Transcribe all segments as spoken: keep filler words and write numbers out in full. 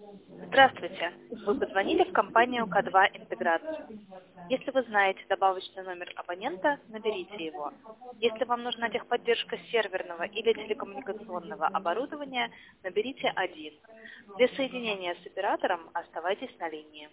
Здравствуйте. Вы позвонили в компанию К два Интеграция. Если вы знаете добавочный номер абонента, наберите его. Если вам нужна техподдержка серверного или телекоммуникационного оборудования, наберите один. Для соединения с оператором оставайтесь на линии.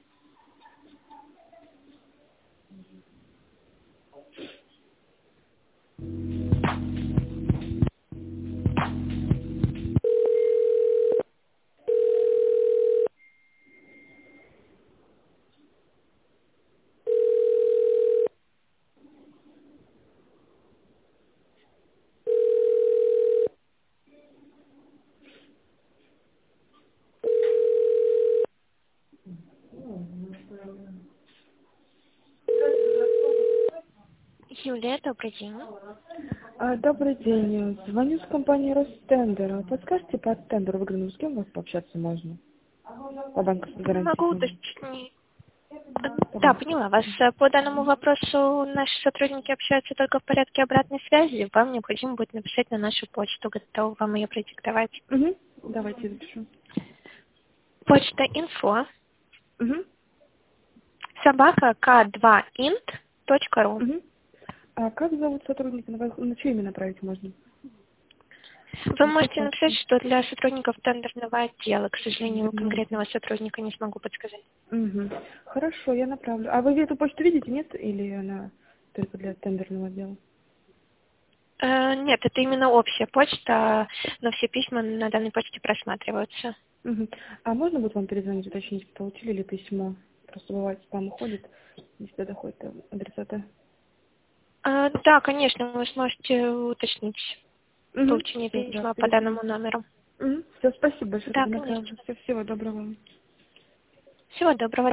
Юлия, добрый день. А, Добрый день. Звоню с компании Ростендер. Подскажите по тендеру выигранному, с кем у вас пообщаться можно? По банковской гарантии Могу фонда. уточнить. Да, поняла вас. По данному вопросу наши сотрудники общаются только в порядке обратной связи. Вам необходимо будет написать на нашу почту. Готова вам ее продиктовать. Угу. Давайте запишу. Почта инфо Угу. собака к два инт точка ру. Угу. А как зовут сотрудника? На вас- на чье имя направить можно? Вы На можете почту. написать, что для сотрудников тендерного отдела, к сожалению, Вернее. конкретного сотрудника не смогу подсказать. Угу. Хорошо, я направлю. А вы эту почту видите, нет? Или она только для тендерного отдела? Э, Нет, это именно общая почта, но все письма на данной почте просматриваются. Угу. А можно будет вам перезвонить, уточнить, получили ли письмо? Просто бывает, спам уходит, не всегда доходит до адресата. А, Да, конечно, вы сможете уточнить Угу. получение Все, да, письма по перед... данному номеру. Все, спасибо большое, Да, тогда конечно. направлю. Всё, всего доброго вам. Всего доброго.